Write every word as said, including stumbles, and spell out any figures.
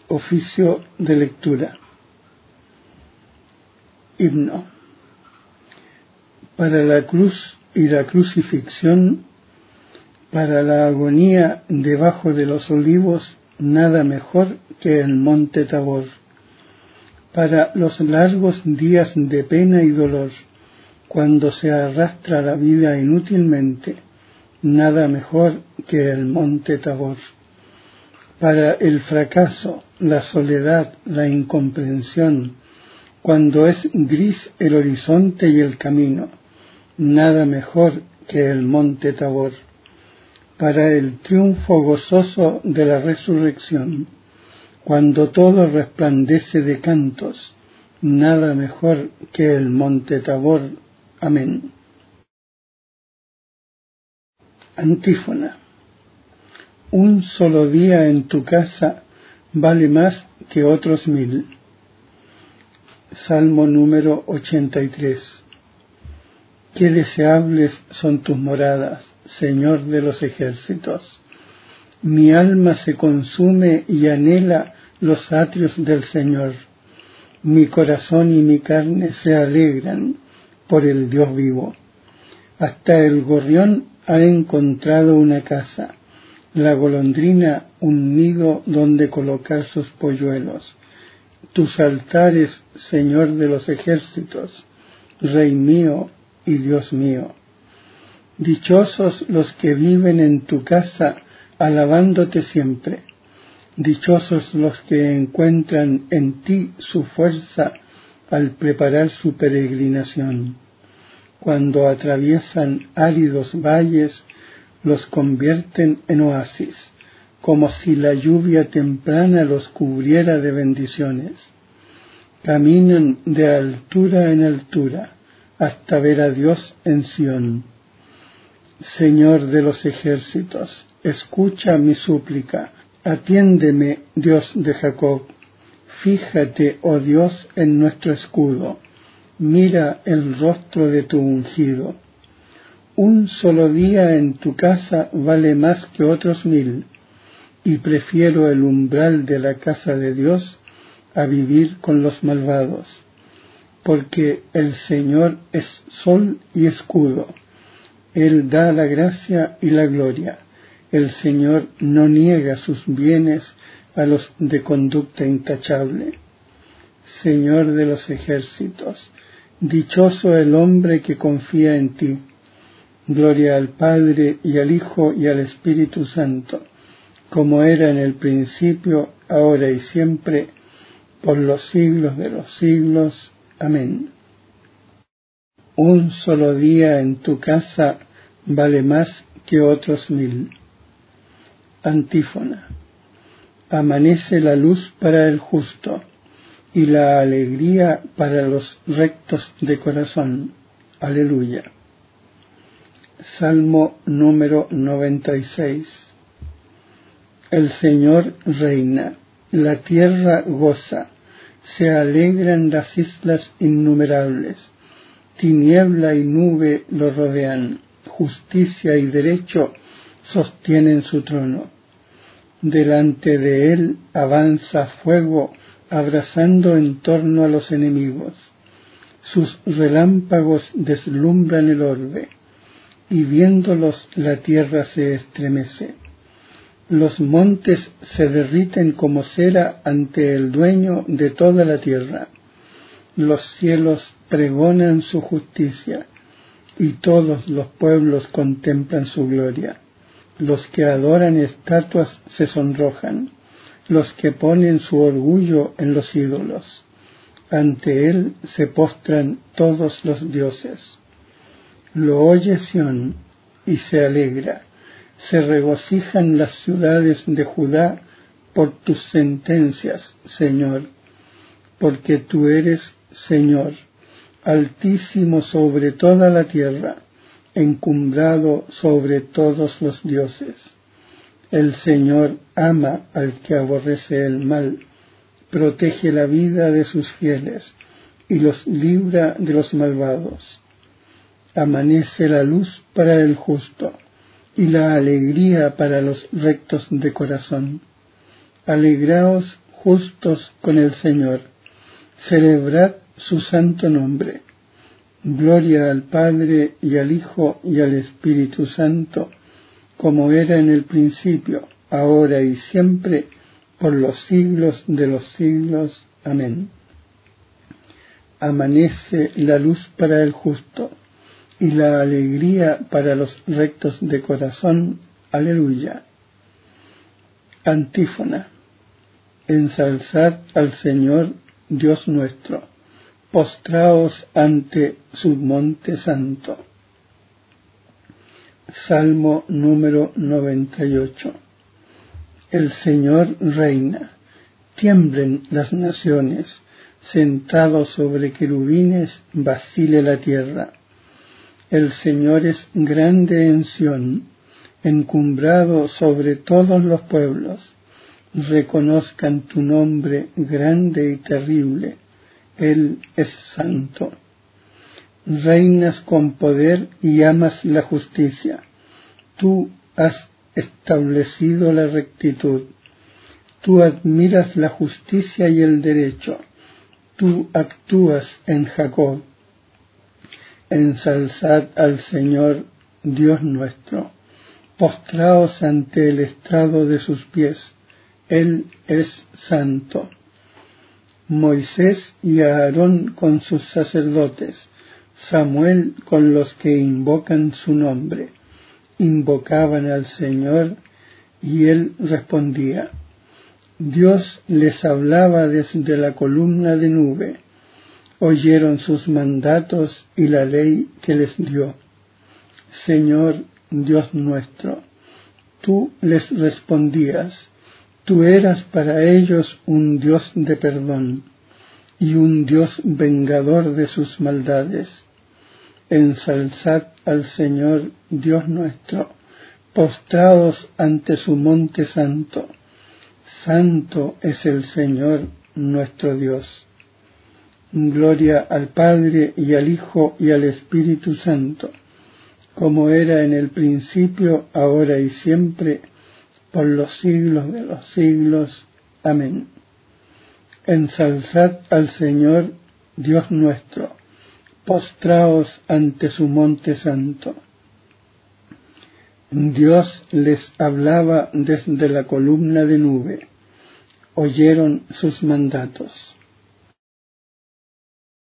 Oficio de lectura. Himno. Para la cruz y la crucifixión, para la agonía debajo de los olivos, nada mejor que el monte Tabor. Para los largos días de pena y dolor, cuando se arrastra la vida inútilmente, nada mejor que el monte Tabor. Para el fracaso, la soledad, la incomprensión, cuando es gris el horizonte y el camino, nada mejor que el monte Tabor. Para el triunfo gozoso de la resurrección, cuando todo resplandece de cantos, nada mejor que el monte Tabor. Amén. Antífona. Un solo día en tu casa vale más que otros mil. Salmo número ochenta y tres. Qué deseables son tus moradas, Señor de los ejércitos. Mi alma se consume y anhela los atrios del Señor. Mi corazón y mi carne se alegran por el Dios vivo. Hasta el gorrión ha encontrado una casa, la golondrina un nido donde colocar sus polluelos. Tus altares, Señor de los ejércitos, Rey mío y Dios mío. Dichosos los que viven en tu casa, alabándote siempre. Dichosos los que encuentran en ti su fuerza al preparar su peregrinación. Cuando atraviesan áridos valles, los convierten en oasis, como si la lluvia temprana los cubriera de bendiciones. Caminan de altura en altura, hasta ver a Dios en Sión. Señor de los ejércitos, escucha mi súplica, atiéndeme, Dios de Jacob. Fíjate, oh Dios, en nuestro escudo, mira el rostro de tu ungido. Un solo día en tu casa vale más que otros mil, y prefiero el umbral de la casa de Dios a vivir con los malvados, porque el Señor es sol y escudo. Él da la gracia y la gloria. El Señor no niega sus bienes a los de conducta intachable. Señor de los ejércitos, dichoso el hombre que confía en ti. Gloria al Padre y al Hijo y al Espíritu Santo, como era en el principio, ahora y siempre, por los siglos de los siglos. Amén. Un solo día en tu casa vale más que otros mil. Antífona. Amanece la luz para el justo, y la alegría para los rectos de corazón. Aleluya. Salmo número noventa y seis. El Señor reina, la tierra goza, se alegran las islas innumerables. Tiniebla y nube lo rodean, justicia y derecho sostienen su trono. Delante de él avanza fuego, abrasando en torno a los enemigos. Sus relámpagos deslumbran el orbe, y viéndolos la tierra se estremece. Los montes se derriten como cera ante el dueño de toda la tierra. Los cielos pregonan su justicia, y todos los pueblos contemplan su gloria. Los que adoran estatuas se sonrojan, los que ponen su orgullo en los ídolos. Ante él se postran todos los dioses. Lo oye Sión y se alegra, se regocijan las ciudades de Judá por tus sentencias, Señor, porque tú eres Señor, altísimo sobre toda la tierra, encumbrado sobre todos los dioses. El Señor ama al que aborrece el mal, protege la vida de sus fieles y los libra de los malvados. Amanece la luz para el justo y la alegría para los rectos de corazón. Alegraos justos con el Señor. Celebrad su santo nombre. Gloria al Padre y al Hijo y al Espíritu Santo, como era en el principio, ahora y siempre, por los siglos de los siglos. Amén. Amanece la luz para el justo y la alegría para los rectos de corazón. Aleluya. Antífona. Ensalzad al Señor Dios nuestro, postraos ante su monte santo. Salmo número noventa y ocho. El Señor reina, tiemblen las naciones, sentado sobre querubines vacile la tierra. El Señor es grande en Sión, encumbrado sobre todos los pueblos. Reconozcan tu nombre grande y terrible. Él es santo. Reinas con poder y amas la justicia. Tú has establecido la rectitud. Tú admiras la justicia y el derecho. Tú actúas en Jacob. Ensalzad al Señor Dios nuestro. Postraos ante el estrado de sus pies. Él es santo. Moisés y Aarón con sus sacerdotes, Samuel con los que invocan su nombre, invocaban al Señor y él respondía. Dios les hablaba desde la columna de nube, oyeron sus mandatos y la ley que les dio. Señor Dios nuestro, tú les respondías. Tú eras para ellos un Dios de perdón y un Dios vengador de sus maldades. Ensalzad al Señor Dios nuestro, postraos ante su monte santo. Santo es el Señor nuestro Dios. Gloria al Padre y al Hijo y al Espíritu Santo, como era en el principio, ahora y siempre, por los siglos de los siglos. Amén. Ensalzad al Señor Dios nuestro, postraos ante su monte santo. Dios les hablaba desde la columna de nube, oyeron sus mandatos.